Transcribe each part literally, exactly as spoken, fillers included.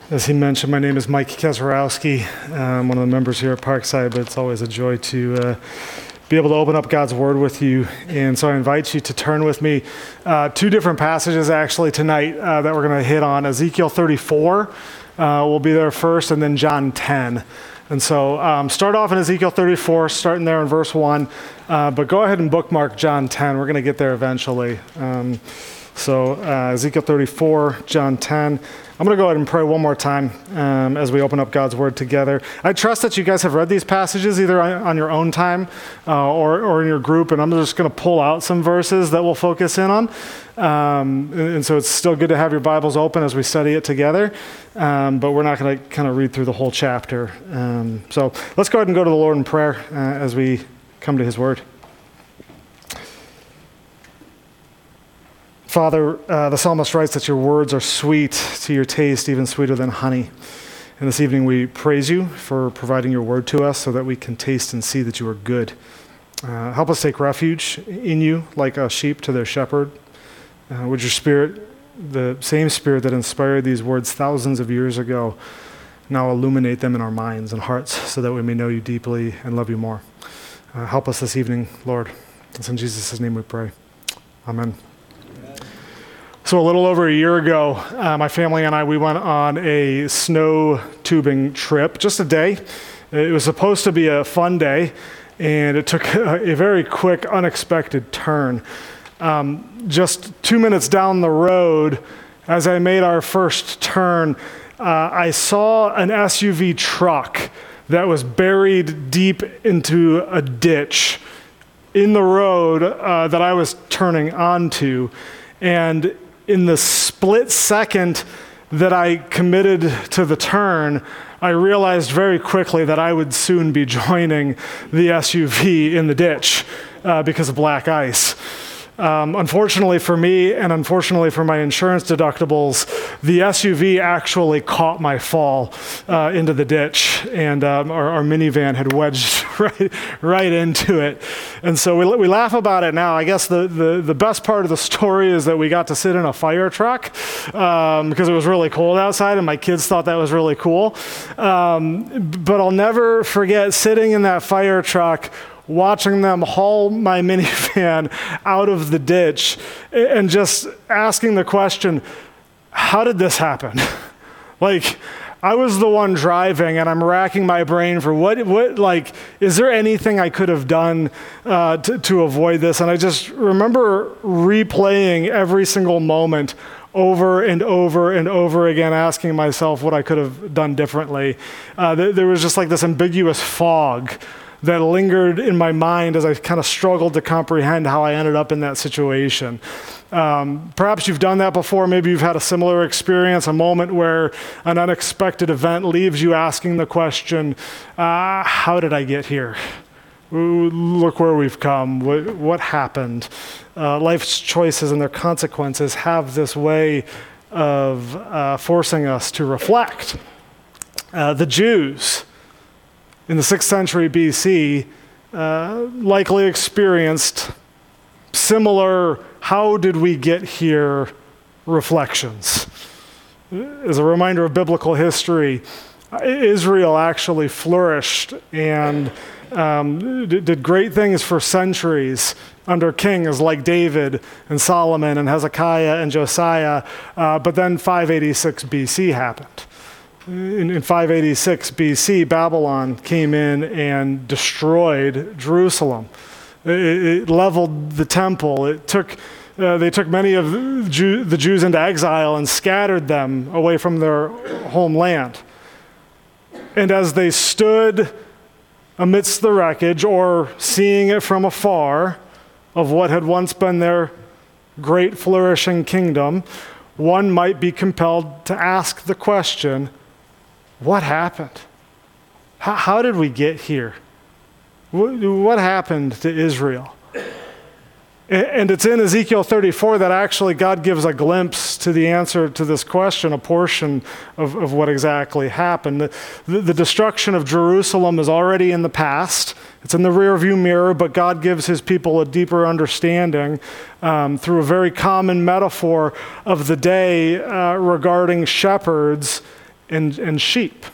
As he mentioned, my name is Mike Kezarowski. I'm one of the members here at Parkside, but it's always a joy to uh, be able to open up God's Word with you. And so I invite you to turn with me uh, two different passages actually tonight uh, that we're going to hit on. Ezekiel thirty-four uh, will be there first, and then John ten. And so um, start off in Ezekiel thirty-four, starting there in verse one, uh, but go ahead and bookmark John ten. We're going to get there eventually. Um, so uh, Ezekiel thirty-four, John ten. I'm going to go ahead and pray one more time um, as we open up God's Word together. I trust that you guys have read these passages either on, on your own time uh, or, or in your group, and I'm just going to pull out some verses that we'll focus in on. Um, and, and so it's still good to have your Bibles open as we study it together, um, but we're not going to kind of read through the whole chapter. Um, so let's go ahead and go to the Lord in prayer uh, as we come to His Word. Father, uh, the psalmist writes that your words are sweet to your taste, even sweeter than honey. And this evening we praise you for providing your word to us so that we can taste and see that you are good. Uh, help us take refuge in you like a sheep to their shepherd. Uh, would your spirit, the same spirit that inspired these words thousands of years ago, now illuminate them in our minds and hearts so that we may know you deeply and love you more. Uh, help us this evening, Lord. It's in Jesus' name we pray. Amen. So a little over a year ago, uh, my family and I, we went on a snow tubing trip, just a day. It was supposed to be a fun day, and it took a, a very quick, unexpected turn. Um, just two minutes down the road, as I made our first turn, uh, I saw an S U V truck that was buried deep into a ditch in the road uh, that I was turning onto. And in the split second that I committed to the turn, I realized very quickly that I would soon be joining the S U V in the ditch uh, because of black ice. Um, unfortunately for me, and unfortunately for my insurance deductibles, the S U V actually caught my fall uh, into the ditch, and um, our, our minivan had wedged right, right into it. And so we, we laugh about it now. I guess the, the, the best part of the story is that we got to sit in a fire truck um, because it was really cold outside, and my kids thought that was really cool. Um, but I'll never forget sitting in that fire truck, watching them haul my minivan out of the ditch and just asking the question, how did this happen? Like, I was the one driving, and I'm racking my brain for what, what, like, is there anything I could have done uh, to, to avoid this? And I just remember replaying every single moment over and over and over again, asking myself what I could have done differently. Uh, th- there was just like this ambiguous fog that lingered in my mind as I kind of struggled to comprehend how I ended up in that situation. Um, perhaps you've done that before. Maybe you've had a similar experience, a moment where an unexpected event leaves you asking the question, uh, how did I get here? Ooh, look where we've come. What, what happened? Uh, life's choices and their consequences have this way of uh, forcing us to reflect. Uh, the Jews in the sixth century B C, uh, likely experienced similar how did we get here reflections. As a reminder of biblical history, Israel actually flourished and um, did great things for centuries under kings like David and Solomon and Hezekiah and Josiah, uh, but then five eighty-six B C happened. In, in five eighty-six B C, Babylon came in and destroyed Jerusalem. It, it leveled the temple. It took, uh, they took many of the, Jew, the Jews into exile and scattered them away from their homeland. And as they stood amidst the wreckage, or seeing it from afar, of what had once been their great flourishing kingdom, one might be compelled to ask the question, what happened? How, how did we get here? What, what happened to Israel? And it's in Ezekiel thirty-four that actually God gives a glimpse to the answer to this question, a portion of, of what exactly happened. The, the, the destruction of Jerusalem is already in the past. It's in the rearview mirror, but God gives his people a deeper understanding um, through a very common metaphor of the day uh, regarding shepherds and, and sheep.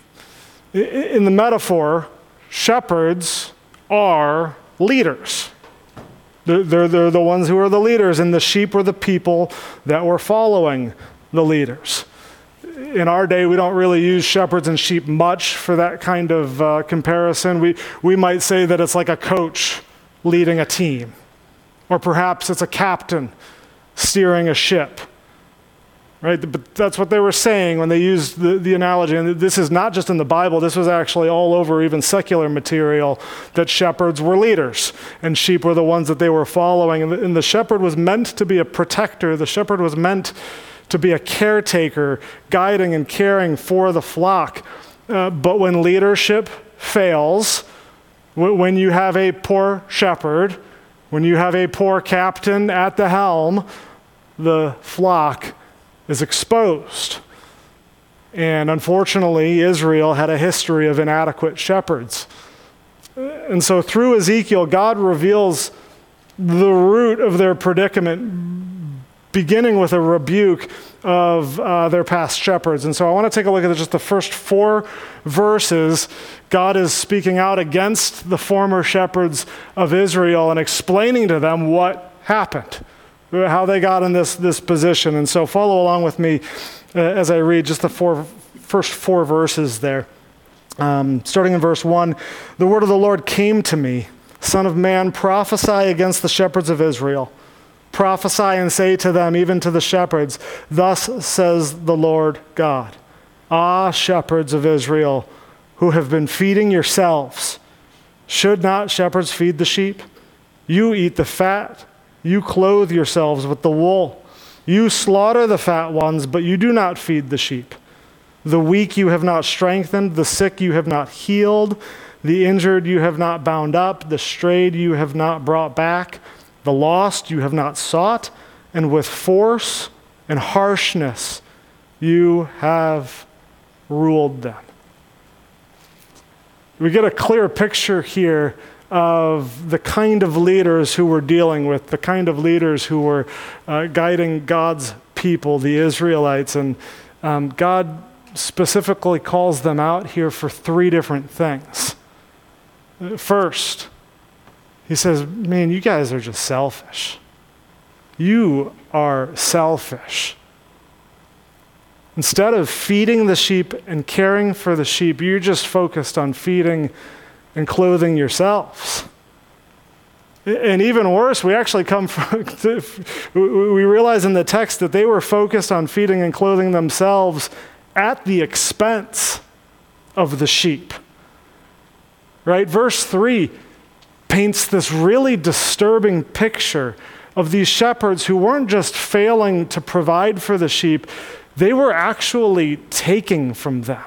In the metaphor, shepherds are leaders. They're, they're, they're the ones who are the leaders, and the sheep were the people that were following the leaders. In our day, we don't really use shepherds and sheep much for that kind of uh, comparison. We, we might say that it's like a coach leading a team, or perhaps it's a captain steering a ship. Right? But that's what they were saying when they used the, the analogy. And this is not just in the Bible. This was actually all over even secular material, that shepherds were leaders and sheep were the ones that they were following. And the, and the shepherd was meant to be a protector. The shepherd was meant to be a caretaker, guiding and caring for the flock. Uh, but when leadership fails, w- when you have a poor shepherd, when you have a poor captain at the helm, the flock is exposed. And unfortunately, Israel had a history of inadequate shepherds. And so through Ezekiel, God reveals the root of their predicament, beginning with a rebuke of uh, their past shepherds. And so I want to take a look at just the first four verses. God is speaking out against the former shepherds of Israel and explaining to them what happened, how they got in this, this position. And so follow along with me uh, as I read just the four, first four verses there. Um, starting in verse one, the word of the Lord came to me, Son of man, prophesy against the shepherds of Israel. Prophesy and say to them, even to the shepherds, thus says the Lord God. Ah, shepherds of Israel, who have been feeding yourselves, should not shepherds feed the sheep? You eat the fat. You clothe yourselves with the wool. You slaughter the fat ones, but you do not feed the sheep. The weak you have not strengthened, the sick you have not healed, the injured you have not bound up, the strayed you have not brought back, the lost you have not sought, and with force and harshness you have ruled them. We get a clear picture here of the kind of leaders who we're dealing with, the kind of leaders who were uh, guiding God's people, the Israelites. And um, God specifically calls them out here for three different things. First, he says, man, you guys are just selfish. You are selfish. Instead of feeding the sheep and caring for the sheep, you're just focused on feeding and clothing yourselves. And even worse, we actually come from, we realize in the text that they were focused on feeding and clothing themselves at the expense of the sheep. Right? Verse three paints this really disturbing picture of these shepherds who weren't just failing to provide for the sheep, they were actually taking from them.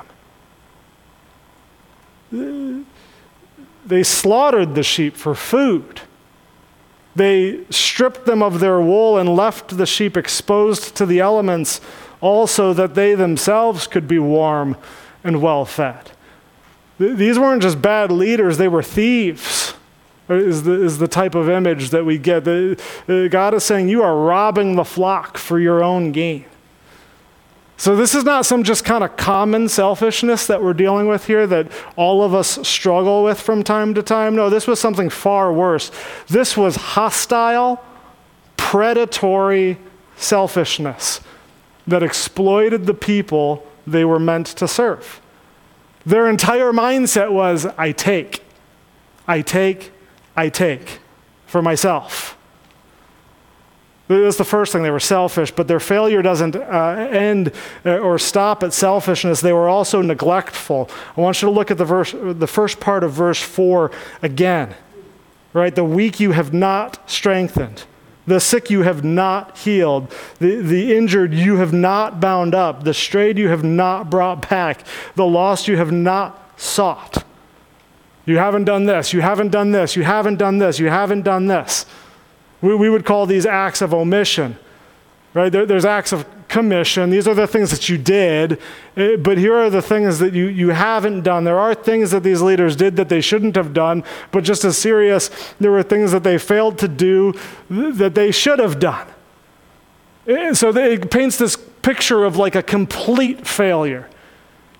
They slaughtered the sheep for food. They stripped them of their wool and left the sheep exposed to the elements, also that they themselves could be warm and well fed. These weren't just bad leaders, they were thieves, is the, is the type of image that we get. The, uh, God is saying, you are robbing the flock for your own gain. So this is not some just kind of common selfishness that we're dealing with here that all of us struggle with from time to time. No, this was something far worse. This was hostile, predatory selfishness that exploited the people they were meant to serve. Their entire mindset was, I take, I take, I take for myself. That's the first thing. They were selfish, but their failure doesn't uh, end uh, or stop at selfishness. They were also neglectful. I want you to look at the verse, the first part of verse four again. Right? The weak you have not strengthened. The sick you have not healed. The, the injured you have not bound up. The strayed you have not brought back. The lost you have not sought. You haven't done this. You haven't done this. You haven't done this. You haven't done this. We, we would call these acts of omission. Right? There, there's acts of commission. These are the things that you did, but here are the things that you, you haven't done. There are things that these leaders did that they shouldn't have done, but just as serious, there were things that they failed to do that they should have done. So it paints this picture of like a complete failure.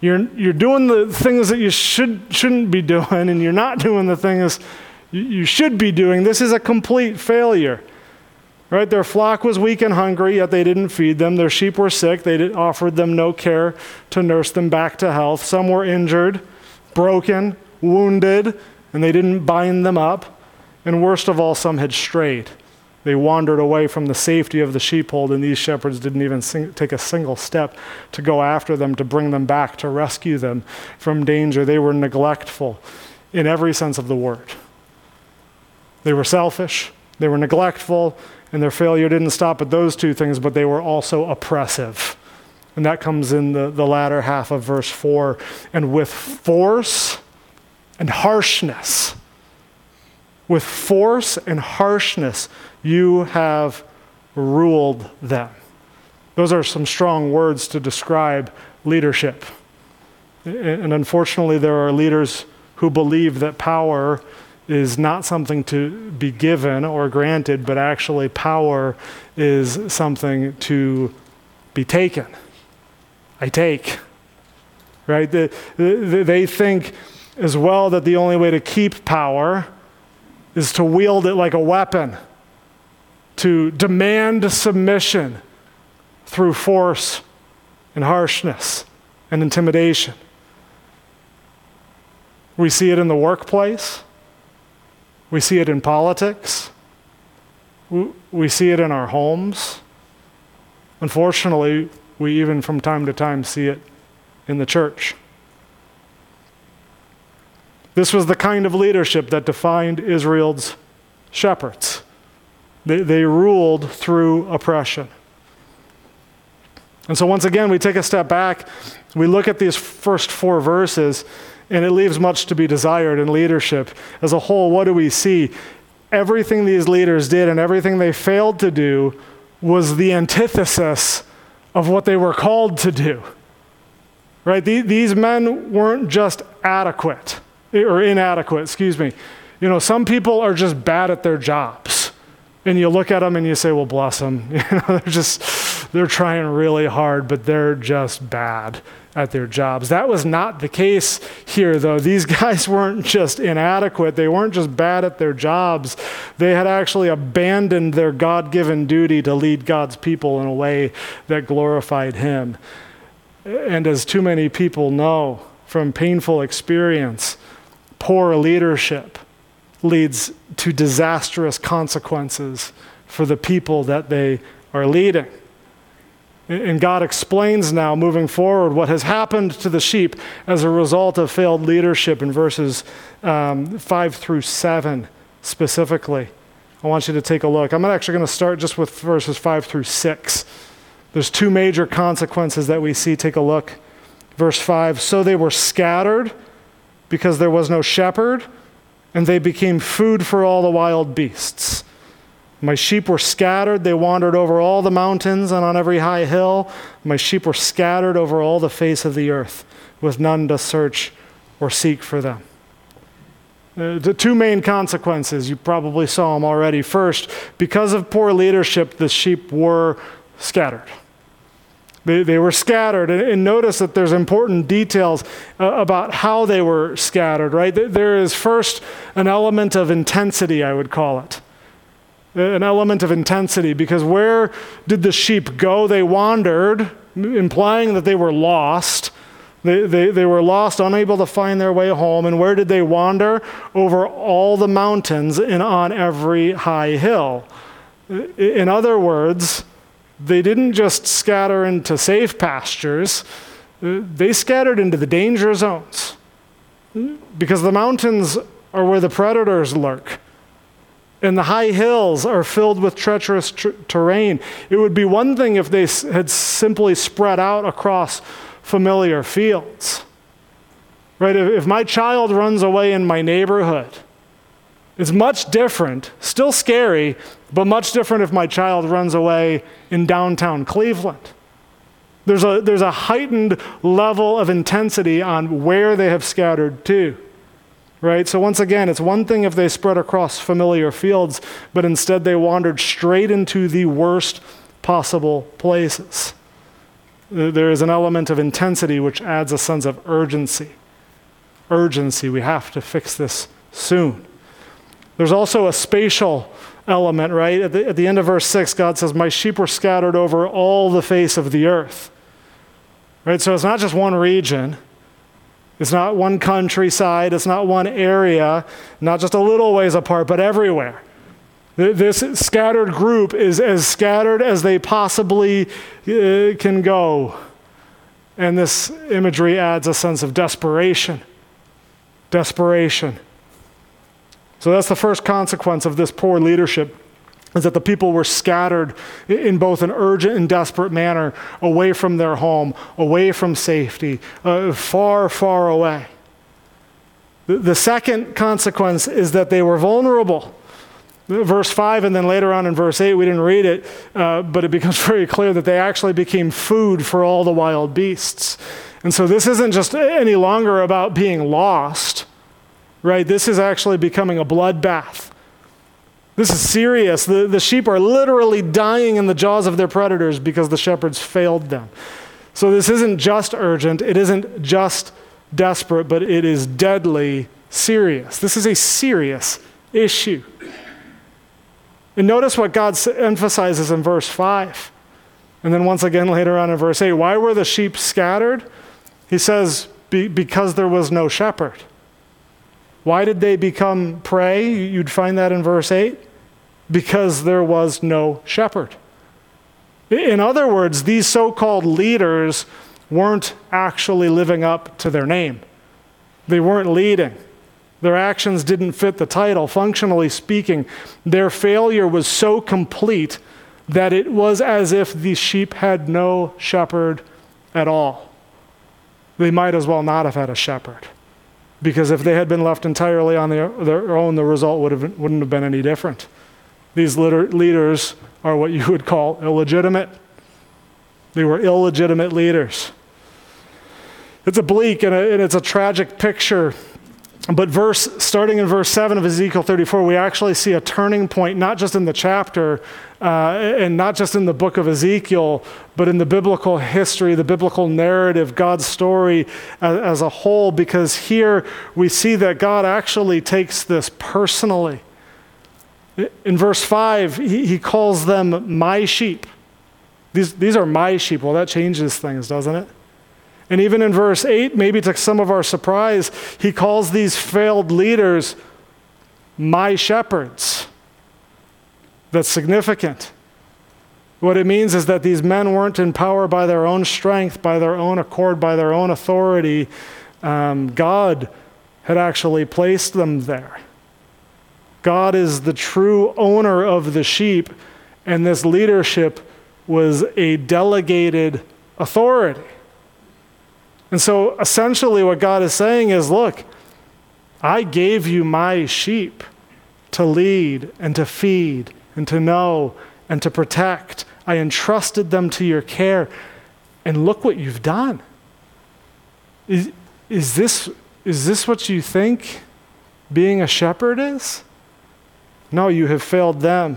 You're, you're doing the things that you should, shouldn't be doing, and you're not doing the things you, you should be doing. This is a complete failure. Right? Their flock was weak and hungry, yet they didn't feed them. Their sheep were sick. They did, offered them no care to nurse them back to health. Some were injured, broken, wounded, and they didn't bind them up. And worst of all, some had strayed. They wandered away from the safety of the sheepfold, and these shepherds didn't even sing, take a single step to go after them, to bring them back, to rescue them from danger. They were neglectful in every sense of the word. They were selfish, they were neglectful, and their failure didn't stop at those two things, but they were also oppressive. And that comes in the, the latter half of verse four. And with force and harshness, with force and harshness, you have ruled them. Those are some strong words to describe leadership. And unfortunately, there are leaders who believe that power is not something to be given or granted, but actually power is something to be taken. I take, right? The, the, they think as well that the only way to keep power is to wield it like a weapon, to demand submission through force and harshness and intimidation. We see it in the workplace. We see it in politics. We see it in our homes. Unfortunately, we even from time to time see it in the church. This was the kind of leadership that defined Israel's shepherds. They, they ruled through oppression. And so once again, we take a step back, we look at these first four verses, and it leaves much to be desired in leadership. As a whole, what do we see? Everything these leaders did and everything they failed to do was the antithesis of what they were called to do. Right? These men weren't just adequate, or inadequate, excuse me. You know, some people are just bad at their jobs. And you look at them and you say, well, bless them. You know, they're just, they're trying really hard, but they're just bad at their jobs. That was not the case here, though. These guys weren't just inadequate. They weren't just bad at their jobs. They had actually abandoned their God-given duty to lead God's people in a way that glorified Him. And as too many people know from painful experience, poor leadership leads to disastrous consequences for the people that they are leading. And God explains now, moving forward, what has happened to the sheep as a result of failed leadership in verses um, five through seven specifically. I want you to take a look. I'm actually going to start just with verses five through six. There's two major consequences that we see. Take a look. Verse five, so they were scattered because there was no shepherd, and they became food for all the wild beasts. My sheep were scattered. They wandered over all the mountains and on every high hill. My sheep were scattered over all the face of the earth, with none to search or seek for them. Uh, the two main consequences, you probably saw them already. First, because of poor leadership, the sheep were scattered. They, they were scattered. And, and notice that there's important details uh, about how they were scattered, right? There is first an element of intensity, I would call it. An element of intensity, because where did the sheep go? They wandered, implying that they were lost. They, they, they were lost, unable to find their way home. And where did they wander? Over all the mountains and on every high hill. In other words, they didn't just scatter into safe pastures. They scattered into the danger zones, because the mountains are where the predators lurk. And the high hills are filled with treacherous tr- terrain. It would be one thing if they s- had simply spread out across familiar fields. Right? If, if my child runs away in my neighborhood, it's much different, still scary, but much different if my child runs away in downtown Cleveland. There's a, there's a heightened level of intensity on where they have scattered to. Right? So once again, it's one thing if they spread across familiar fields, but instead they wandered straight into the worst possible places. There is an element of intensity which adds a sense of urgency. Urgency, we have to fix this soon. There's also a spatial element, right? At the, at the end of verse six, God says, my sheep were scattered over all the face of the earth. Right? So it's not just one region. It's not one countryside. It's not one area, not just a little ways apart, but everywhere. This scattered group is as scattered as they possibly uh, can go. And this imagery adds a sense of desperation. Desperation. So that's the first consequence of this poor leadership, is that the people were scattered in both an urgent and desperate manner, away from their home, away from safety, uh, far, far away. The, the second consequence is that they were vulnerable. Verse five, and then later on in verse eight, we didn't read it, uh, but it becomes very clear that they actually became food for all the wild beasts. And so this isn't just any longer about being lost, right? This is actually becoming a bloodbath. This is serious. The, the sheep are literally dying in the jaws of their predators because the shepherds failed them. So this isn't just urgent, it isn't just desperate, but it is deadly serious. This is a serious issue. And notice what God emphasizes in verse five. And then once again later on in verse eight. Why were the sheep scattered? He says, Be- because there was no shepherd. Why did they become prey? You'd find that in verse eight. Because there was no shepherd. In other words, these so-called leaders weren't actually living up to their name. They weren't leading. Their actions didn't fit the title. Functionally speaking, their failure was so complete that it was as if the sheep had no shepherd at all. They might as well not have had a shepherd, because if they had been left entirely on their, their own, the result would have, wouldn't have been any different. These leader, leaders are what you would call illegitimate. They were illegitimate leaders. It's a bleak and, a, and it's a tragic picture. But verse, starting in verse seven of Ezekiel thirty-four, we actually see a turning point, not just in the chapter uh, and not just in the book of Ezekiel, but in the biblical history, the biblical narrative, God's story as, as a whole, because here we see that God actually takes this personally. In verse five, he, he calls them my sheep. These, these are my sheep. Well, that changes things, doesn't it? And even in verse eight, maybe to some of our surprise, he calls these failed leaders my shepherds. That's significant. What it means is that these men weren't in power by their own strength, by their own accord, by their own authority. Um, God had actually placed them there. God is the true owner of the sheep, and this leadership was a delegated authority. And so essentially what God is saying is, look, I gave you my sheep to lead and to feed and to know and to protect. I entrusted them to your care, and look what you've done. Is, is this, is this what you think being a shepherd is? No, you have failed them.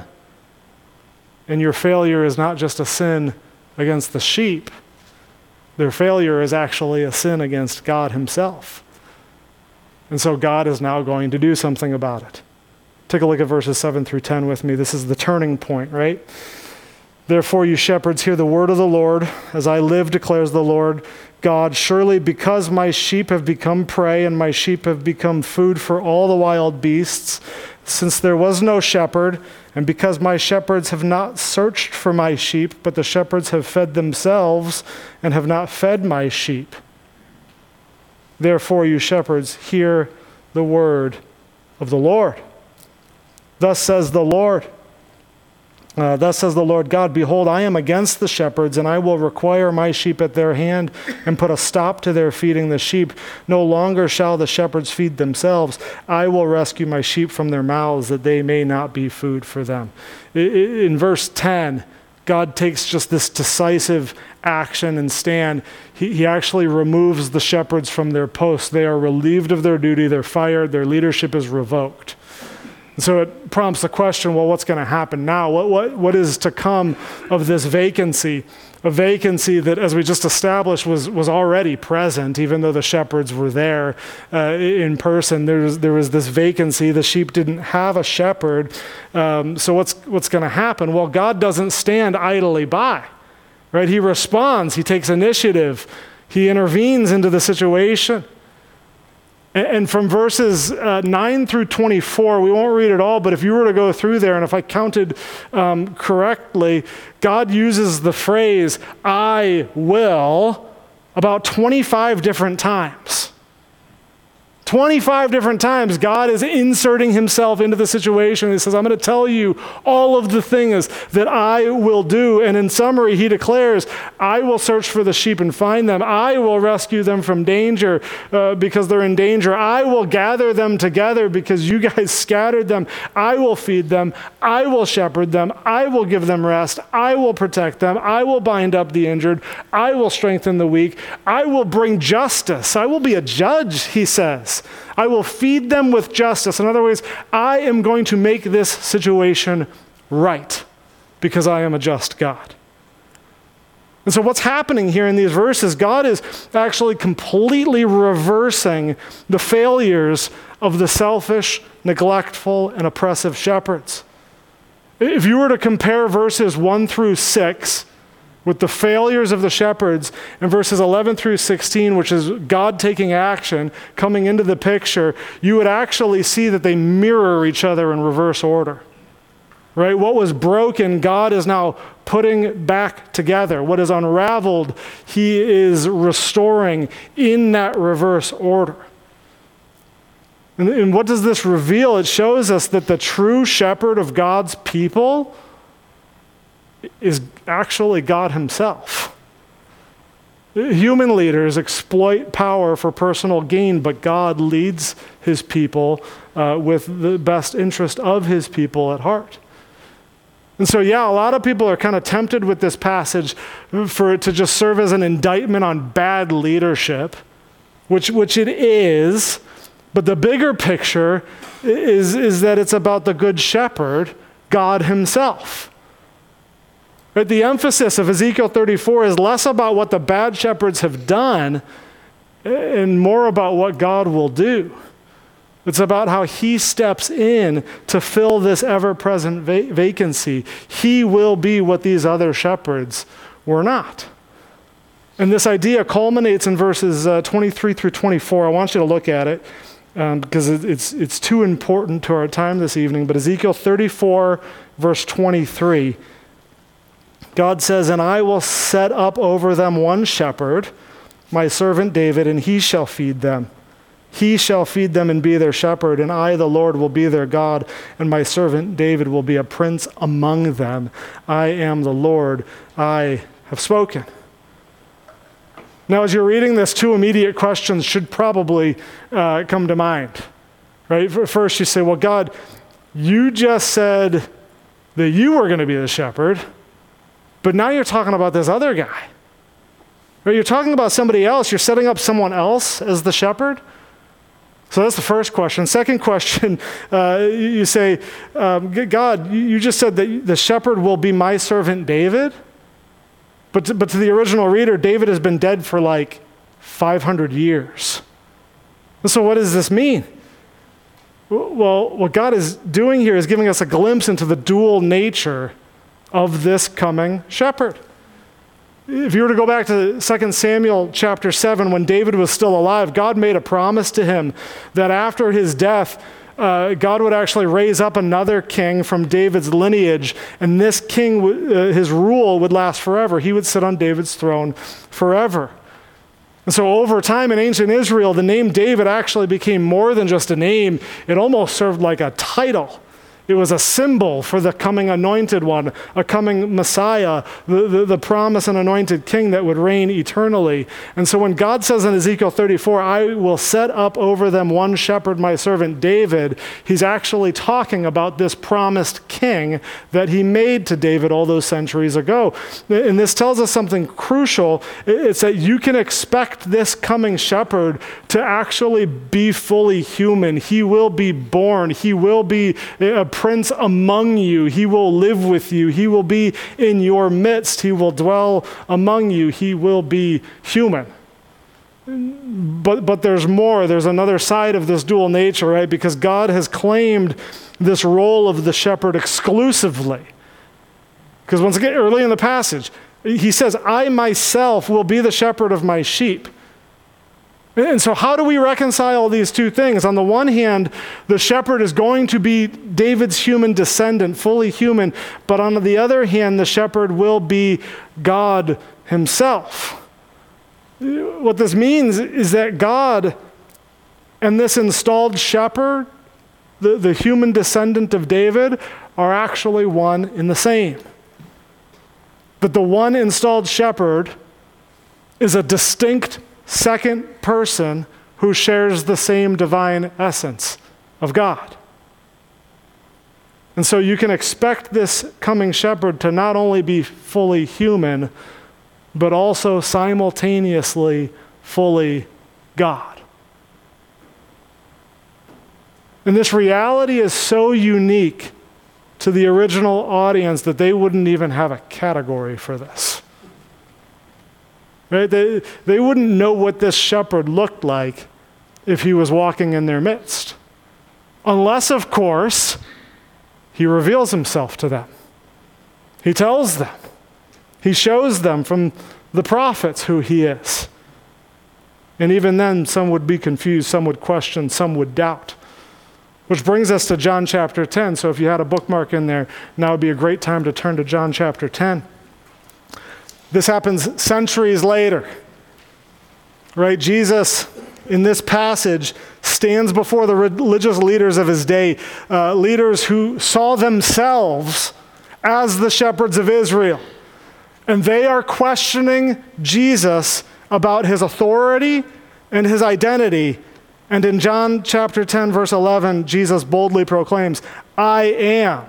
And your failure is not just a sin against the sheep. Their failure is actually a sin against God himself. And so God is now going to do something about it. Take a look at verses seven through ten with me. This is the turning point, right? Therefore, you shepherds, hear the word of the Lord. As I live, declares the Lord God, surely because my sheep have become prey and my sheep have become food for all the wild beasts, since there was no shepherd, and because my shepherds have not searched for my sheep, but the shepherds have fed themselves and have not fed my sheep. Therefore, you shepherds, hear the word of the Lord. Thus says the Lord, uh, thus says the Lord God, behold, I am against the shepherds, and I will require my sheep at their hand and put a stop to their feeding the sheep. No longer shall the shepherds feed themselves. I will rescue my sheep from their mouths, that they may not be food for them. In verse ten, God takes just this decisive action and stand. He, he actually removes the shepherds from their posts. They are relieved of their duty. They're fired. Their leadership is revoked. And so it prompts the question, well, what's going to happen now? What, what, what is to come of this vacancy? A vacancy that, as we just established, was, was already present, even though the shepherds were there uh, in person. There was, there was this vacancy. The sheep didn't have a shepherd. Um, so what's, what's going to happen? Well, God doesn't stand idly by, right? He responds. He takes initiative. He intervenes into the situation. And from verses uh, nine through twenty-four, we won't read it all, but if you were to go through there, and if I counted um, correctly, God uses the phrase, I will, about twenty-five different times. twenty-five different times, God is inserting himself into the situation. He says, I'm going to tell you all of the things that I will do. And in summary, he declares, I will search for the sheep and find them. I will rescue them from danger uh, because they're in danger. I will gather them together because you guys scattered them. I will feed them. I will shepherd them. I will give them rest. I will protect them. I will bind up the injured. I will strengthen the weak. I will bring justice. I will be a judge, he says. I will feed them with justice. In other words, I am going to make this situation right because I am a just God. And so what's happening here in these verses, God is actually completely reversing the failures of the selfish, neglectful, and oppressive shepherds. If you were to compare verses one through six with the failures of the shepherds, and verses eleven through sixteen, which is God taking action, coming into the picture, you would actually see that they mirror each other in reverse order. Right? What was broken, God is now putting back together. What is unraveled, he is restoring in that reverse order. And, and what does this reveal? It shows us that the true shepherd of God's people is actually God himself. Human leaders exploit power for personal gain, but God leads his people uh, with the best interest of his people at heart. And so, yeah, a lot of people are kind of tempted with this passage for it to just serve as an indictment on bad leadership, which, which it is, but the bigger picture is, is that it's about the good shepherd, God himself. But the emphasis of Ezekiel thirty-four is less about what the bad shepherds have done and more about what God will do. It's about how he steps in to fill this ever-present va- vacancy. He will be what these other shepherds were not. And this idea culminates in verses uh, twenty-three through twenty-four. I want you to look at it um, because it, it's, it's too important to our time this evening. But Ezekiel thirty-four, verse twenty-three, God says, and I will set up over them one shepherd, my servant David, and he shall feed them. He shall feed them and be their shepherd, and I, the Lord, will be their God, and my servant David will be a prince among them. I am the Lord, I have spoken. Now, as you're reading this, two immediate questions should probably uh, come to mind. Right? First, you say, well, God, you just said that you were going to be the shepherd, but now you're talking about this other guy. Right? You're talking about somebody else. You're setting up someone else as the shepherd. So that's the first question. Second question, uh, you say, um, God, you just said that the shepherd will be my servant David. But to, but to the original reader, David has been dead for like five hundred years. And so what does this mean? Well, what God is doing here is giving us a glimpse into the dual nature of this coming shepherd. If you were to go back to Second Samuel chapter seven, when David was still alive, God made a promise to him that after his death, uh, God would actually raise up another king from David's lineage, and this king, uh, his rule would last forever. He would sit on David's throne forever. And so over time in ancient Israel, the name David actually became more than just a name. It almost served like a title. It was a symbol for the coming anointed one, a coming Messiah, the, the, the promised and anointed king that would reign eternally. And so when God says in Ezekiel thirty-four, I will set up over them one shepherd, my servant David, he's actually talking about this promised king that he made to David all those centuries ago. And this tells us something crucial. It's that you can expect this coming shepherd to actually be fully human. He will be born. He will be a prince among you. He will live with you. He will be in your midst. He will dwell among you. He will be human. But but there's more. There's another side of this dual nature, right? Because God has claimed this role of the shepherd exclusively. Because once again, early in the passage, he says, I myself will be the shepherd of my sheep. And so how do we reconcile these two things? On the one hand, the shepherd is going to be David's human descendant, fully human. But on the other hand, the shepherd will be God himself. What this means is that God and this installed shepherd, the, the human descendant of David, are actually one and the same. But the one installed shepherd is a distinct second person who shares the same divine essence of God. And so you can expect this coming shepherd to not only be fully human, but also simultaneously fully God. And this reality is so unique to the original audience that they wouldn't even have a category for this. Right? They, they wouldn't know what this shepherd looked like if he was walking in their midst. Unless, of course, he reveals himself to them. He tells them. He shows them from the prophets who he is. And even then, some would be confused, some would question, some would doubt. Which brings us to John chapter ten. So if you had a bookmark in there, now would be a great time to turn to John chapter ten. This happens centuries later, right? Jesus, in this passage, stands before the religious leaders of his day, uh, leaders who saw themselves as the shepherds of Israel. And they are questioning Jesus about his authority and his identity. And in John chapter ten, verse eleven, Jesus boldly proclaims, I am,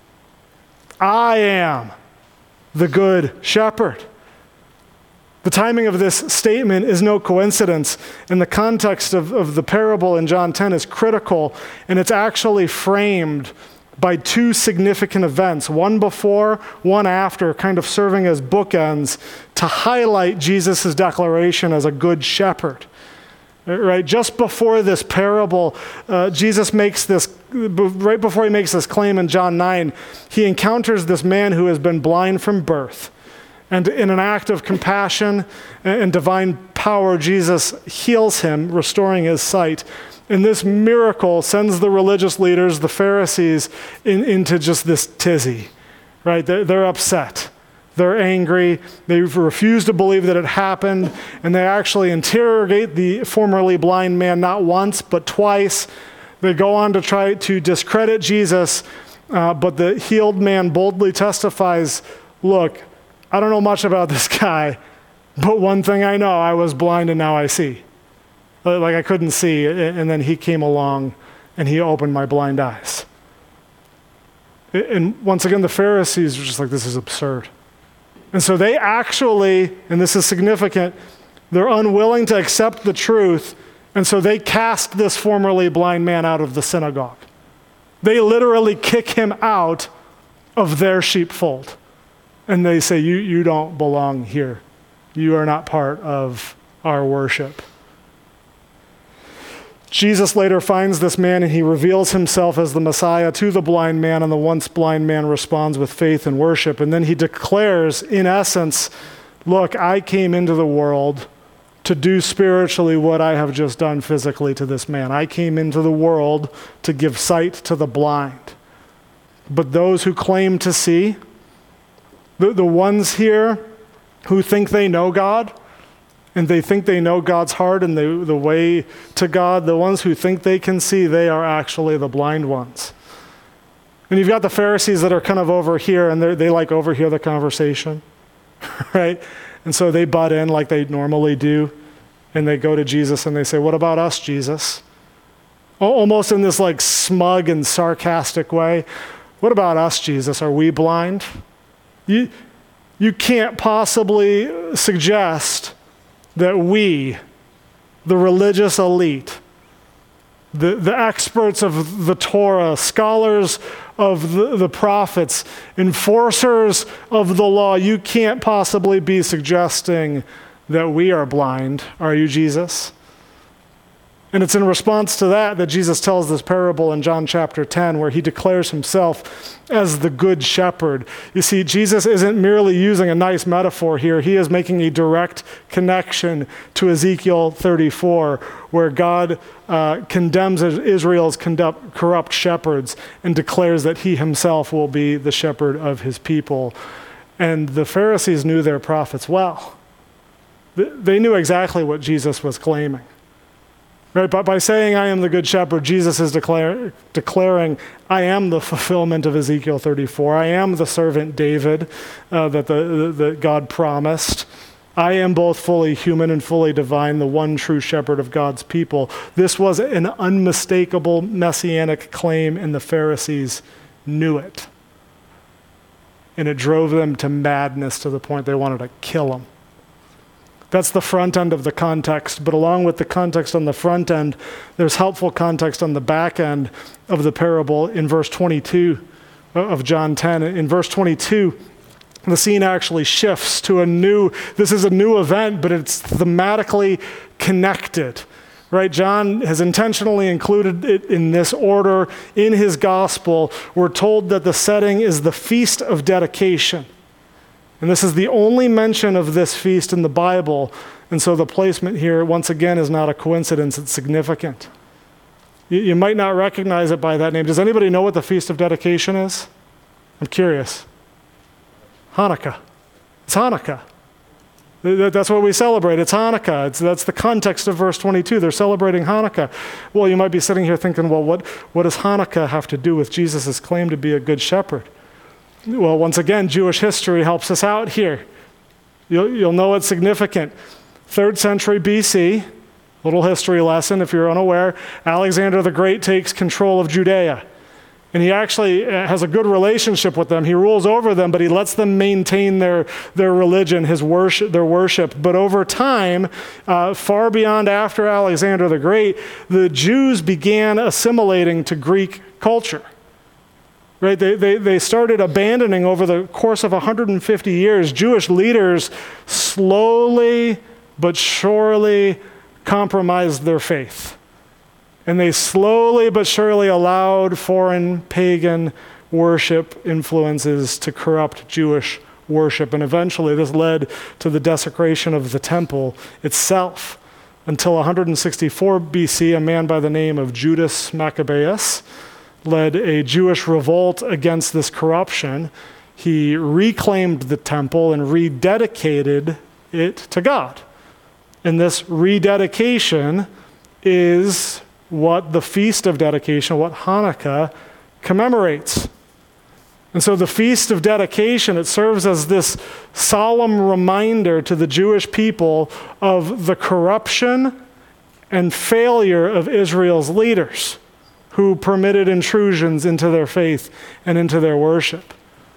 I am the good shepherd. The timing of this statement is no coincidence, and the context of, of the parable in John ten is critical, and it's actually framed by two significant events, one before, one after, kind of serving as bookends to highlight Jesus' declaration as a good shepherd. Right, just before this parable, uh, Jesus makes this, right before he makes this claim in John nine, he encounters this man who has been blind from birth. And in an act of compassion and divine power, Jesus heals him, restoring his sight. And this miracle sends the religious leaders, the Pharisees, in, into just this tizzy, right? They're, they're upset. They're angry. They refuse to believe that it happened. And they actually interrogate the formerly blind man not once, but twice. They go on to try to discredit Jesus, uh, but the healed man boldly testifies, look, I don't know much about this guy, but one thing I know, I was blind and now I see. Like I couldn't see, and then he came along and he opened my blind eyes. And once again, the Pharisees were just like, this is absurd. And so they actually, and this is significant, they're unwilling to accept the truth, and so they cast this formerly blind man out of the synagogue. They literally kick him out of their sheepfold. And they say, you, you don't belong here. You are not part of our worship. Jesus later finds this man and he reveals himself as the Messiah to the blind man, and the once blind man responds with faith and worship. And then he declares, in essence, look, I came into the world to do spiritually what I have just done physically to this man. I came into the world to give sight to the blind. But those who claim to see, The, the ones here who think they know God, and they think they know God's heart and the, the way to God, the ones who think they can see, they are actually the blind ones. And you've got the Pharisees that are kind of over here, and they like overhear the conversation, right? And so they butt in like they normally do, and they go to Jesus and they say, what about us, Jesus? Almost in this like smug and sarcastic way. What about us, Jesus? Are we blind? You, you can't possibly suggest that we, the religious elite, the, the experts of the Torah, scholars of the, the prophets, enforcers of the law, you can't possibly be suggesting that we are blind, are you, Jesus? And it's in response to that that Jesus tells this parable in John chapter ten, where he declares himself as the good shepherd. You see, Jesus isn't merely using a nice metaphor here. He is making a direct connection to Ezekiel thirty-four, where God uh, condemns Israel's conduct, corrupt shepherds and declares that he himself will be the shepherd of his people. And the Pharisees knew their prophets well. They knew exactly what Jesus was claiming. Right, but by saying, I am the good shepherd, Jesus is declare, declaring, I am the fulfillment of Ezekiel thirty-four. I am the servant David uh, that, the, that God promised. I am both fully human and fully divine, the one true shepherd of God's people. This was an unmistakable messianic claim, and the Pharisees knew it. And it drove them to madness to the point they wanted to kill him. That's the front end of the context, but along with the context on the front end, there's helpful context on the back end of the parable in verse twenty-two of John ten. In verse twenty-two, the scene actually shifts to a new, this is a new event, but it's thematically connected, right? John has intentionally included it in this order in his gospel. We're told that the setting is the Feast of Dedication. And this is the only mention of this feast in the Bible. And so the placement here, once again, is not a coincidence. It's significant. You, you might not recognize it by that name. Does anybody know what the Feast of Dedication is? I'm curious. Hanukkah. It's Hanukkah. That's what we celebrate. It's Hanukkah. It's, that's the context of verse twenty-two. They're celebrating Hanukkah. Well, you might be sitting here thinking, well, what, what does Hanukkah have to do with Jesus' claim to be a good shepherd? Well, once again, Jewish history helps us out here. You'll, you'll know it's significant. Third century B C, little history lesson if you're unaware, Alexander the Great takes control of Judea. And he actually has a good relationship with them. He rules over them, but he lets them maintain their, their religion, his worship, their worship. But over time, uh, far beyond after Alexander the Great, the Jews began assimilating to Greek culture. Right? They, they, they started abandoning over the course of one hundred fifty years. Jewish leaders slowly but surely compromised their faith. And they slowly but surely allowed foreign pagan worship influences to corrupt Jewish worship. And eventually this led to the desecration of the temple itself. Until one hundred sixty-four B C, a man by the name of Judas Maccabeus led a Jewish revolt against this corruption. He reclaimed the temple and rededicated it to God. And this rededication is what the Feast of Dedication, what Hanukkah commemorates. And so the Feast of Dedication, it serves as this solemn reminder to the Jewish people of the corruption and failure of Israel's leaders, who permitted intrusions into their faith and into their worship.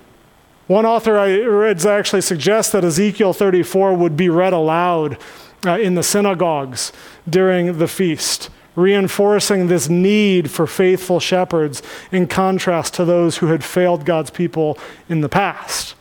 One author I read actually suggests that Ezekiel thirty-four would be read aloud uh, in the synagogues during the feast, reinforcing this need for faithful shepherds in contrast to those who had failed God's people in the past.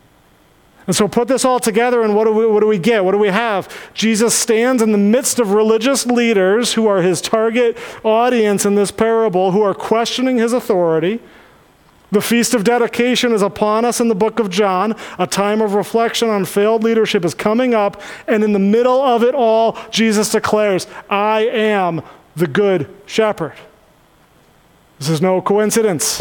And so put this all together, and what do we, what do we get? What do we have? Jesus stands in the midst of religious leaders who are his target audience in this parable, who are questioning his authority. The Feast of Dedication is upon us in the book of John. A time of reflection on failed leadership is coming up, and in the middle of it all, Jesus declares, I am the good shepherd. This is no coincidence.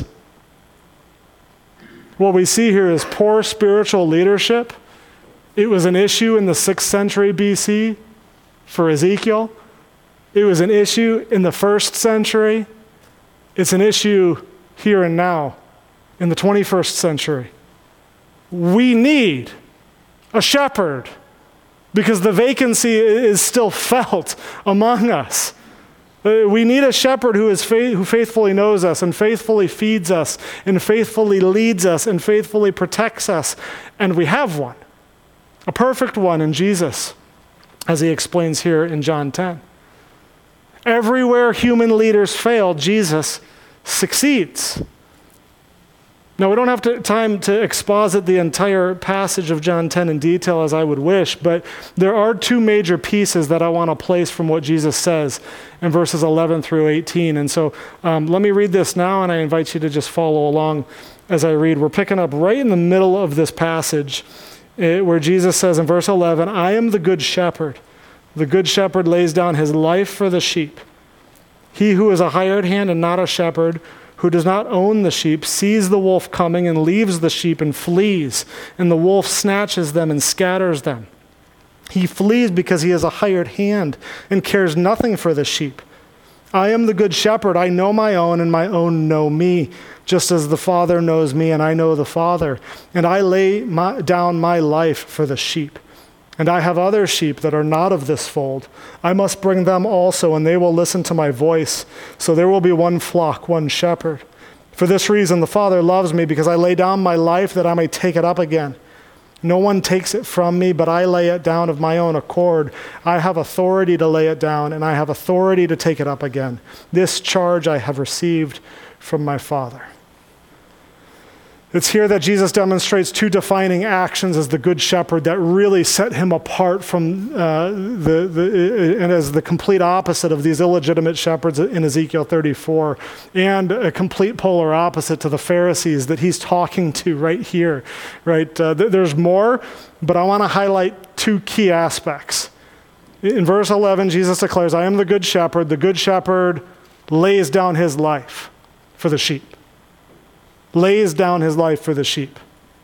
What we see here is poor spiritual leadership. It was an issue in the sixth century B C for Ezekiel. It was an issue in the first century. It's an issue here and now in the twenty-first century. We need a shepherd because the vacancy is still felt among us. We need a shepherd who is fa- who faithfully knows us and faithfully feeds us and faithfully leads us and faithfully protects us. And we have one, a perfect one in Jesus, as he explains here in John ten. Everywhere human leaders fail, Jesus succeeds. Now, we don't have to, time to exposit the entire passage of John ten in detail as I would wish, but there are two major pieces that I want to place from what Jesus says in verses eleven through eighteen. And so um, let me read this now, and I invite you to just follow along as I read. We're picking up right in the middle of this passage uh, where Jesus says in verse eleven, "I am the good shepherd. The good shepherd lays down his life for the sheep. He who is a hired hand and not a shepherd, who does not own the sheep, sees the wolf coming and leaves the sheep and flees, and the wolf snatches them and scatters them. He flees because he is a hired hand and cares nothing for the sheep. I am the good shepherd. I know my own, and my own know me, just as the Father knows me, and I know the Father. And I lay my, down my life for the sheep. And I have other sheep that are not of this fold. I must bring them also, and they will listen to my voice. So there will be one flock, one shepherd. For this reason, the Father loves me, because I lay down my life that I may take it up again. No one takes it from me, but I lay it down of my own accord. I have authority to lay it down, and I have authority to take it up again. This charge I have received from my Father." It's here that Jesus demonstrates two defining actions as the good shepherd that really set him apart from uh, the, the and as the complete opposite of these illegitimate shepherds in Ezekiel thirty-four, and a complete polar opposite to the Pharisees that he's talking to right here. Right? Uh, th- there's more, but I want to highlight two key aspects. In verse eleven, Jesus declares, "I am the good shepherd. The good shepherd lays down his life for the sheep." Lays down his life for the sheep.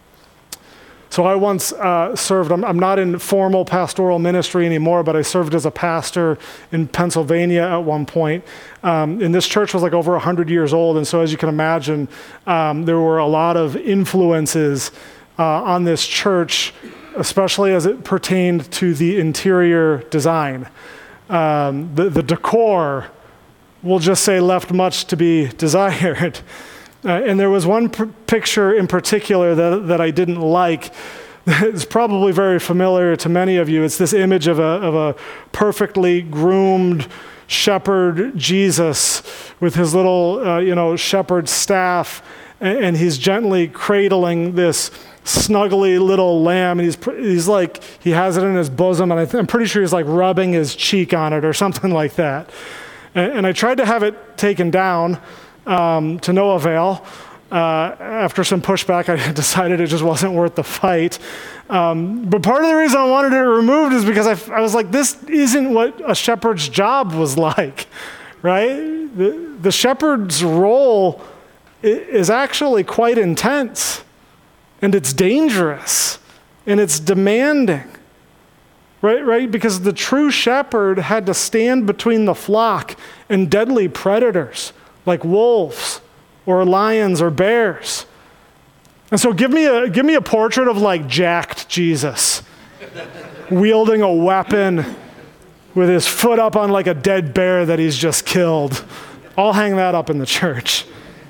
So I once uh, served, I'm, I'm not in formal pastoral ministry anymore, but I served as a pastor in Pennsylvania at one point. Um, and this church was like over one hundred years old. And so as you can imagine, um, there were a lot of influences uh, on this church, especially as it pertained to the interior design. Um, the, the decor, we'll just say, left much to be desired. Uh, and there was one pr- picture in particular that, that I didn't like. It's probably very familiar to many of you. It's this image of a, of a perfectly groomed shepherd Jesus with his little, uh, you know, shepherd staff, and, and he's gently cradling this snuggly little lamb, and he's pr- he's like, he has it in his bosom, and I th- I'm pretty sure he's like rubbing his cheek on it or something like that. And, and I tried to have it taken down, Um, to no avail. Uh, after some pushback, I decided it just wasn't worth the fight. Um, but part of the reason I wanted it removed is because I, f- I was like, this isn't what a shepherd's job was like, right? The, the shepherd's role is actually quite intense, and it's dangerous, and it's demanding, right? Right? Because the true shepherd had to stand between the flock and deadly predators, like wolves or lions or bears. And so give me a give me a portrait of like jacked Jesus wielding a weapon with his foot up on like a dead bear that he's just killed. I'll hang that up in the church.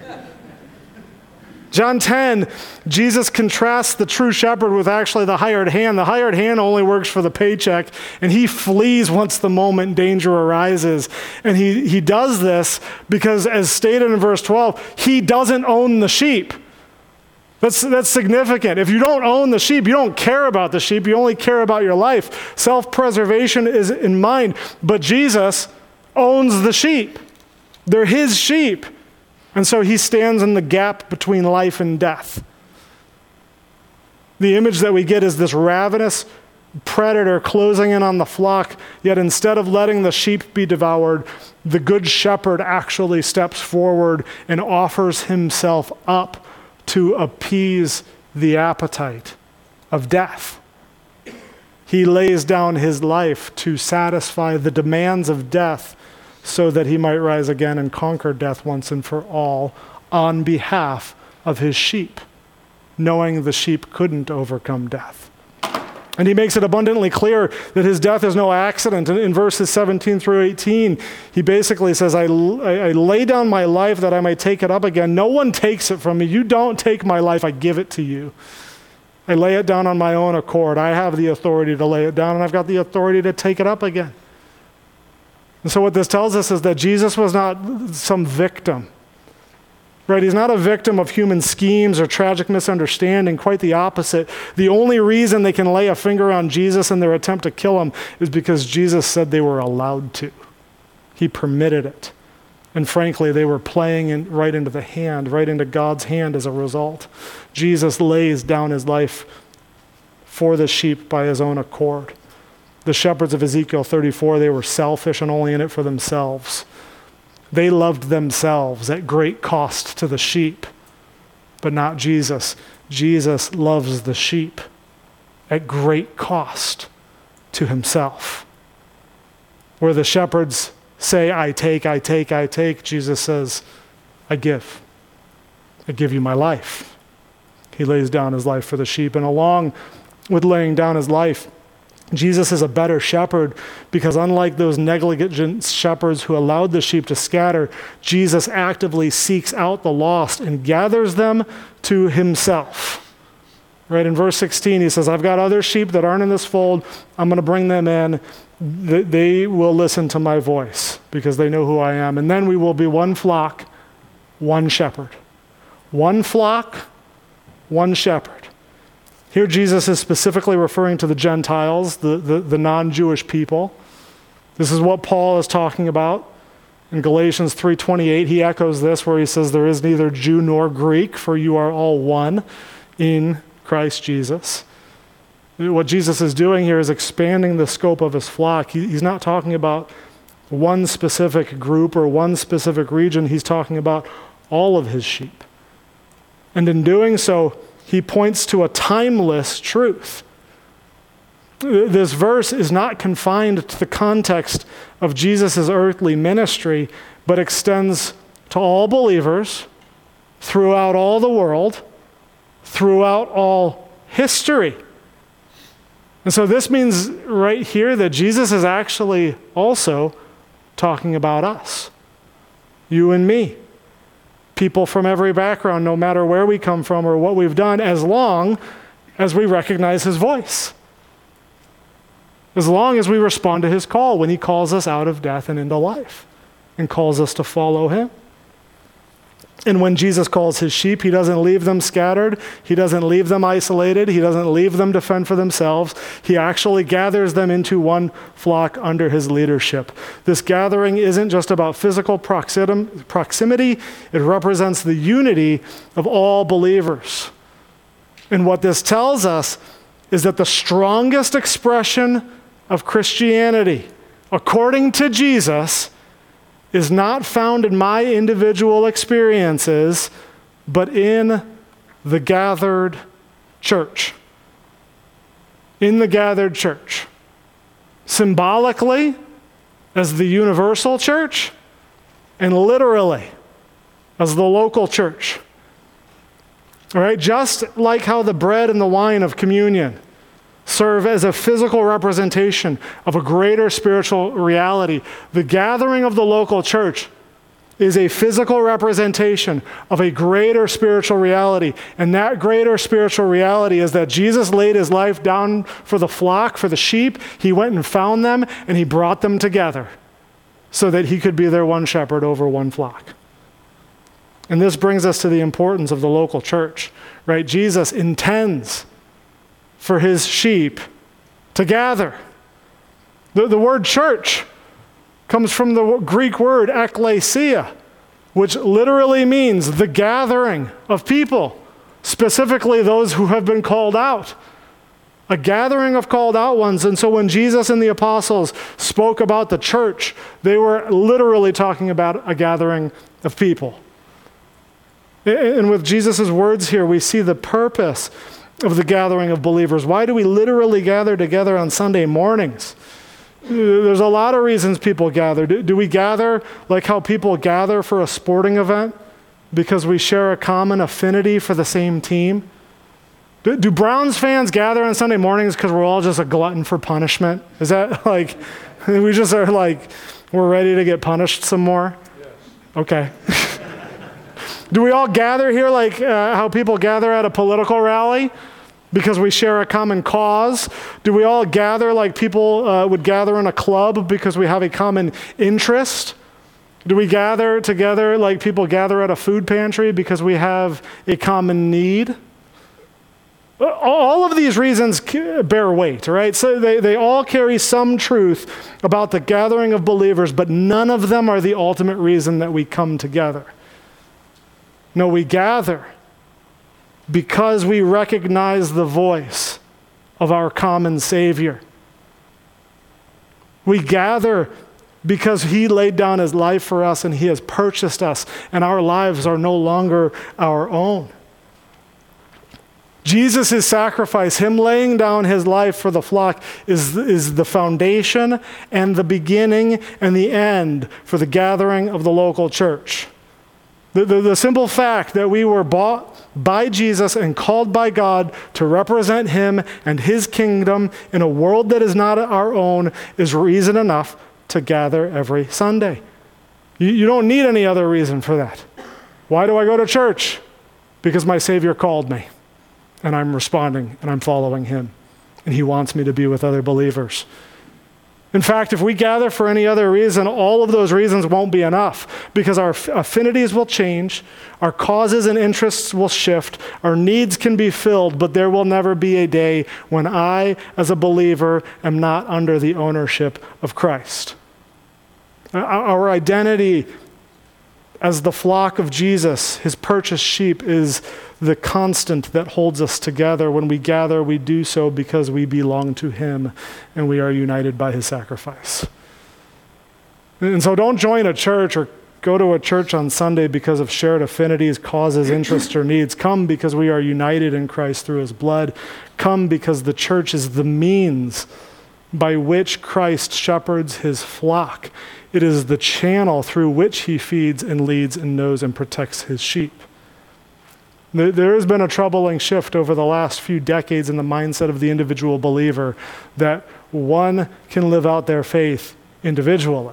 John ten, Jesus contrasts the true shepherd with actually the hired hand. The hired hand only works for the paycheck, and he flees once the moment danger arises. And he, he does this because, as stated in verse twelve, he doesn't own the sheep. That's, that's significant. If you don't own the sheep, you don't care about the sheep, you only care about your life. Self-preservation is in mind, but Jesus owns the sheep. They're his sheep. And so he stands in the gap between life and death. The image that we get is this ravenous predator closing in on the flock, yet instead of letting the sheep be devoured, the good shepherd actually steps forward and offers himself up to appease the appetite of death. He lays down his life to satisfy the demands of death so that he might rise again and conquer death once and for all on behalf of his sheep, knowing the sheep couldn't overcome death. And he makes it abundantly clear that his death is no accident. In, in verses seventeen through eighteen, he basically says, I, I, I lay down my life that I might take it up again. No one takes it from me. You don't take my life. I give it to you. I lay it down on my own accord. I have the authority to lay it down, and I've got the authority to take it up again. And so what this tells us is that Jesus was not some victim. Right? He's not a victim of human schemes or tragic misunderstanding. Quite the opposite. The only reason they can lay a finger on Jesus in their attempt to kill him is because Jesus said they were allowed to. He permitted it. And frankly, they were playing in, right into the hand, right into God's hand as a result. Jesus lays down his life for the sheep by his own accord. The shepherds of Ezekiel thirty-four, they were selfish and only in it for themselves. They loved themselves at great cost to the sheep, but not Jesus. Jesus loves the sheep at great cost to himself. Where the shepherds say, I take, I take, I take, Jesus says, I give. I give you my life. He lays down his life for the sheep. And along with laying down his life, Jesus is a better shepherd because unlike those negligent shepherds who allowed the sheep to scatter, Jesus actively seeks out the lost and gathers them to himself. Right, in verse sixteen, he says, I've got other sheep that aren't in this fold. I'm going to bring them in. They will listen to my voice because they know who I am. And then we will be one flock, one shepherd. One flock, one shepherd. Here Jesus is specifically referring to the Gentiles, the, the, the non-Jewish people. This is what Paul is talking about. In Galatians three twenty-eight, he echoes this where he says, there is neither Jew nor Greek, for you are all one in Christ Jesus. What Jesus is doing here is expanding the scope of his flock. He, he's not talking about one specific group or one specific region. He's talking about all of his sheep. And in doing so, he points to a timeless truth. This verse is not confined to the context of Jesus' earthly ministry, but extends to all believers throughout all the world, throughout all history. And so this means right here that Jesus is actually also talking about us, you and me. People from every background, no matter where we come from or what we've done, as long as we recognize his voice. As long as we respond to his call when he calls us out of death and into life and calls us to follow him. And when Jesus calls his sheep, he doesn't leave them scattered. He doesn't leave them isolated. He doesn't leave them to fend for themselves. He actually gathers them into one flock under his leadership. This gathering isn't just about physical proximity. It represents the unity of all believers. And what this tells us is that the strongest expression of Christianity, according to Jesus, is not found in my individual experiences, but in the gathered church. In the gathered church. Symbolically, as the universal church, and literally, as the local church. All right, just like how the bread and the wine of communion serve as a physical representation of a greater spiritual reality, the gathering of the local church is a physical representation of a greater spiritual reality. And that greater spiritual reality is that Jesus laid his life down for the flock, for the sheep. He went and found them, and he brought them together so that he could be their one shepherd over one flock. And this brings us to the importance of the local church, right? Jesus intends for his sheep to gather. The, the word church comes from the Greek word ekklesia, which literally means the gathering of people, specifically those who have been called out. A gathering of called out ones. And so when Jesus and the apostles spoke about the church, they were literally talking about a gathering of people. And with Jesus' words here, we see the purpose of the gathering of believers. Why do we literally gather together on Sunday mornings? There's a lot of reasons people gather. Do, do we gather like how people gather for a sporting event? because we share a common affinity for the same team? Do, do Browns fans gather on Sunday mornings because we're all just a glutton for punishment? Is that like, we just are like, we're ready to get punished some more? Yes. Okay. Do we all gather here like uh, how people gather at a political rally because we share a common cause? Do we all gather like people uh, would gather in a club because we have a common interest? Do we gather together like people gather at a food pantry because we have a common need? All of these reasons bear weight, right? So they, they all carry some truth about the gathering of believers, but none of them are the ultimate reason that we come together. No, we gather because we recognize the voice of our common Savior. We gather because he laid down his life for us and he has purchased us, and our lives are no longer our own. Jesus' sacrifice, him laying down his life for the flock, is, is the foundation and the beginning and the end for the gathering of the local church. The, the, the simple fact that we were bought by Jesus and called by God to represent him and his kingdom in a world that is not our own is reason enough to gather every Sunday. You, you don't need any other reason for that. Why do I go to church? Because my Savior called me. And I'm responding, and I'm following him. And he wants me to be with other believers. In fact, if we gather for any other reason, all of those reasons won't be enough, because our affinities will change, our causes and interests will shift, our needs can be filled, but there will never be a day when I, as a believer, am not under the ownership of Christ. Our identity as the flock of Jesus, his purchased sheep, is the constant that holds us together. When we gather, we do so because we belong to him and we are united by his sacrifice. And so don't join a church or go to a church on Sunday because of shared affinities, causes, interests, or needs. Come because we are united in Christ through his blood. Come because the church is the means by which Christ shepherds his flock. It is the channel through which he feeds and leads and knows and protects his sheep. There has been a troubling shift over the last few decades in the mindset of the individual believer that one can live out their faith individually,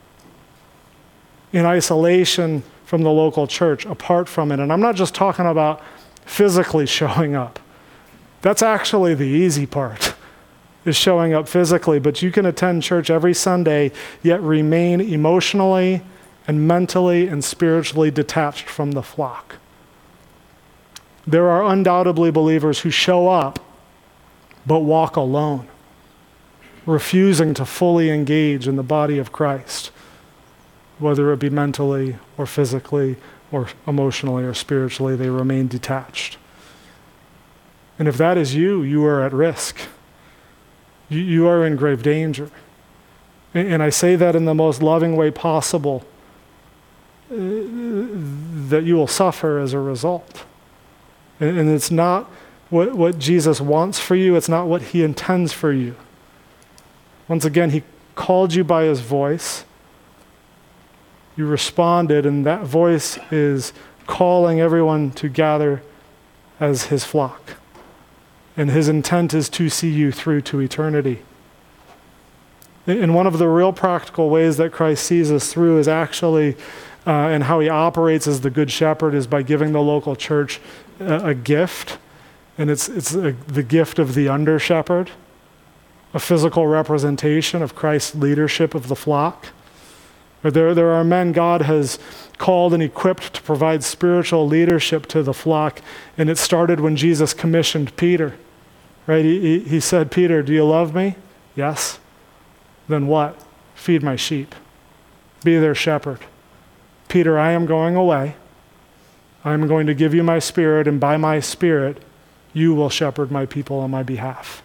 in isolation from the local church, apart from it. And I'm not just talking about physically showing up. That's actually the easy part, is showing up physically. But you can attend church every Sunday, yet remain emotionally and mentally and spiritually detached from the flock. There are undoubtedly believers who show up but walk alone, refusing to fully engage in the body of Christ, whether it be mentally or physically or emotionally or spiritually. They remain detached. And if that is you, you are at risk. You, you are in grave danger. And, and I say that in the most loving way possible, uh, that you will suffer as a result. And it's not what, what Jesus wants for you. It's not what he intends for you. Once again, he called you by his voice. You responded, and that voice is calling everyone to gather as his flock. And his intent is to see you through to eternity. And one of the real practical ways that Christ sees us through is actually, uh, and how he operates as the good shepherd, is by giving the local church a, a gift. And it's it's a, the gift of the under shepherd, a physical representation of Christ's leadership of the flock. There, there are men God has called and equipped to provide spiritual leadership to the flock. And it started when Jesus commissioned Peter. Right? He, he said, Peter, do you love me? Yes. Then what? Feed my sheep. Be their shepherd. Peter, I am going away. I'm going to give you my spirit, and by my spirit, you will shepherd my people on my behalf.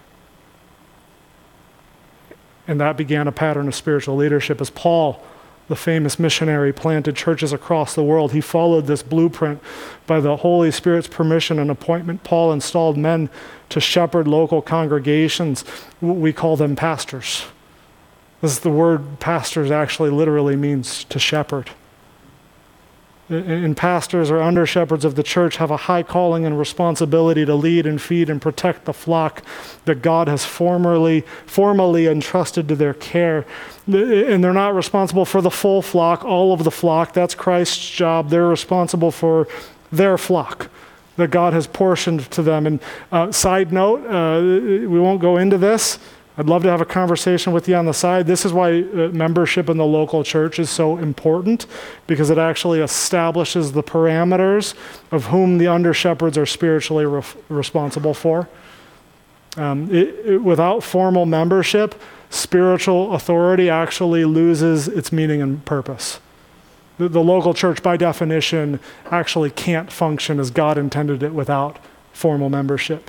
And that began a pattern of spiritual leadership. As Paul, the famous missionary, planted churches across the world, he followed this blueprint. By the Holy Spirit's permission and appointment, Paul installed men to shepherd local congregations. We call them pastors. This is the word pastors actually literally means to shepherd. And pastors or under shepherds of the church have a high calling and responsibility to lead and feed and protect the flock that God has formerly, formally entrusted to their care. And they're not responsible for the full flock, all of the flock. That's Christ's job. They're responsible for their flock that God has portioned to them. And uh, side note, uh, we won't go into this. I'd love to have a conversation with you on the side. This is why uh, membership in the local church is so important, because it actually establishes the parameters of whom the under-shepherds are spiritually re- responsible for. Um, it, it, without formal membership, spiritual authority actually loses its meaning and purpose. The, the local church, by definition, actually can't function as God intended it without formal membership.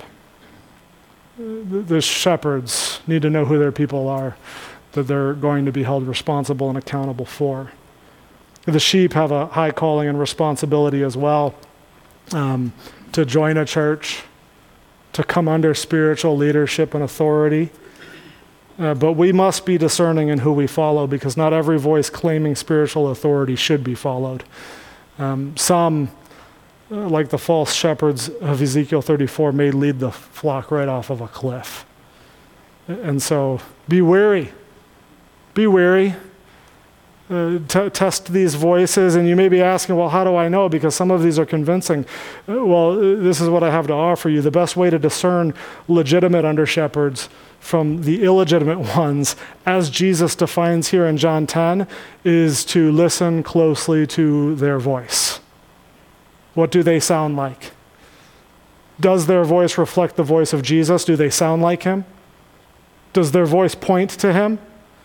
The shepherds need to know who their people are, that they're going to be held responsible and accountable for. The sheep have a high calling and responsibility as well, um, to join a church, to come under spiritual leadership and authority. Uh, but we must be discerning in who we follow, because not every voice claiming spiritual authority should be followed. Um, some Uh, like the false shepherds of Ezekiel thirty-four, may lead the flock right off of a cliff. And so be wary. Be wary. Uh, t- test these voices. And you may be asking, well, how do I know? Because some of these are convincing. Uh, well, uh, this is what I have to offer you. The best way to discern legitimate under-shepherds from the illegitimate ones, as Jesus defines here in John ten, is to listen closely to their voice. What do they sound like? Does their voice reflect the voice of Jesus? Do they sound like him? Does their voice point to him?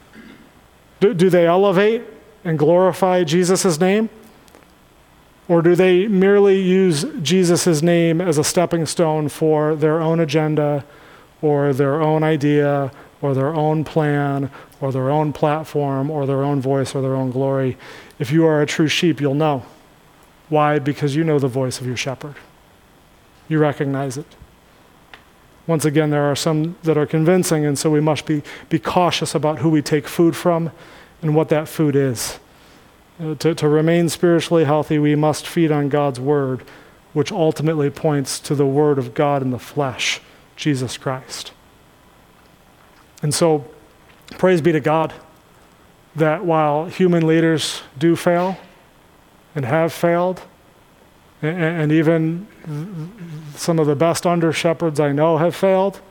Do, do they elevate and glorify Jesus' name? Or do they merely use Jesus' name as a stepping stone for their own agenda or their own idea or their own plan or their own platform or their own voice or their own glory? If you are a true sheep, you'll know. Why? Because you know the voice of your shepherd. You recognize it. Once again, there are some that are convincing, and so we must be, be cautious about who we take food from and what that food is. Uh, to, to remain spiritually healthy, we must feed on God's word, which ultimately points to the word of God in the flesh, Jesus Christ. And so, praise be to God that while human leaders do fail, and have failed, and, and even some of the best under-shepherds I know have failed,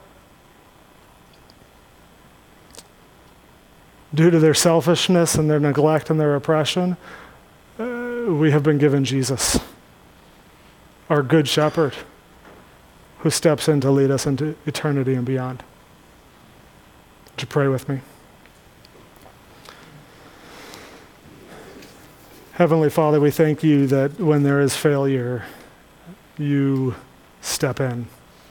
due to their selfishness and their neglect and their oppression, uh, we have been given Jesus, our good shepherd, who steps in to lead us into eternity and beyond. Would you pray with me? Heavenly Father, we thank you that when there is failure, you step in.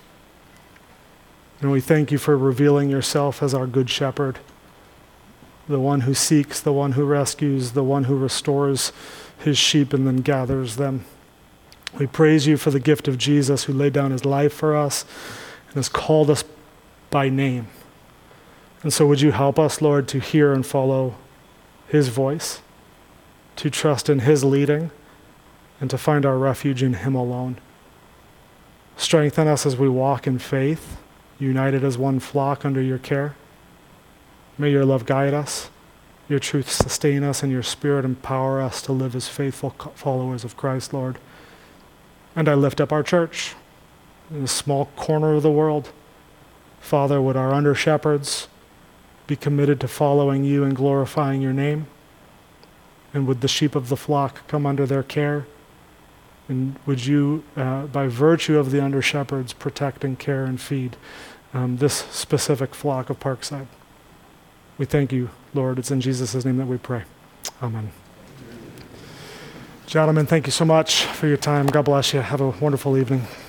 And we thank you for revealing yourself as our good shepherd, the one who seeks, the one who rescues, the one who restores his sheep and then gathers them. We praise you for the gift of Jesus, who laid down his life for us and has called us by name. And so would you help us, Lord, to hear and follow his voice, to trust in his leading, and to find our refuge in him alone. Strengthen us as we walk in faith, united as one flock under your care. May your love guide us, your truth sustain us, and your spirit empower us to live as faithful followers of Christ, Lord. And I lift up our church in a small corner of the world. Father, would our under-shepherds be committed to following you and glorifying your name? And would the sheep of the flock come under their care? And would you, uh, by virtue of the under-shepherds, protect and care and feed um, this specific flock of Parkside? We thank you, Lord. It's in Jesus' name that we pray. Amen. Gentlemen, thank you so much for your time. God bless you. Have a wonderful evening.